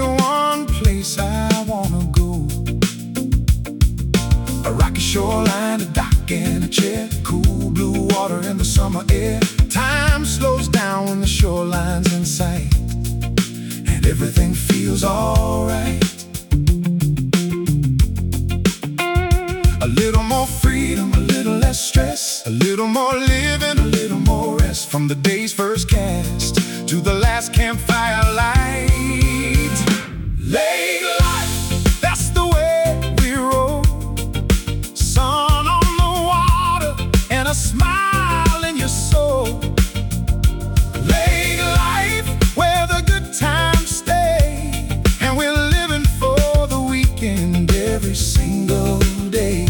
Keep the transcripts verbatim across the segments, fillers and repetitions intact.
the one place I wanna go. A rocky shoreline, a dock and a chair, cool blue water in the summer air. Time slows down when the shoreline's in sight, and everything feels alright. A little more freedom, a little less stress, a little more living, a little more rest. From the day's first cast to the last campfire light. Lake life, that's the way we roll. Sun on the water and a smile in your soul. Lake life, where the good times stay, and we're living for the weekend every single day.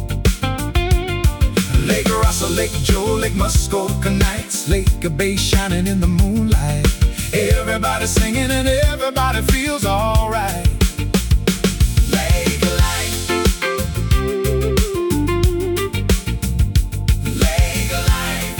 Lake Russell, Lake Joe, Lake Muskoka nights, Lake Bay shining in the moonlight. Everybody singing and everybody feels alright. Lake life, lake life.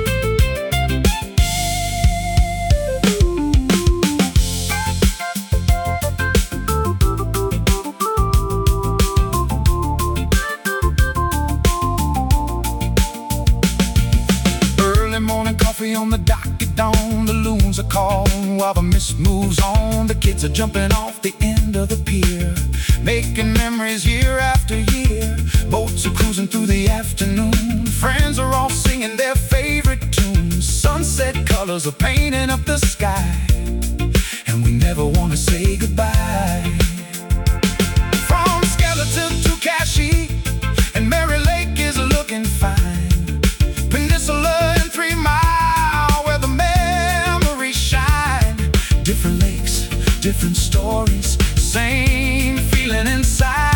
Early morning coffee on the dock at dawn. The loons are calling while the mist moves on. The kids are jumping off the end of the pier, making memories year after year. Boats are cruising through the afternoon. Friends are all singing their favorite tunes. Sunset colors are painting up the sky, and we never want to say goodbye. From Skeleton to Cashy, and Mary Lake is looking fine. Peninsula and Three Mile, where the memories shine. Different lakes, different stories, same feeling inside.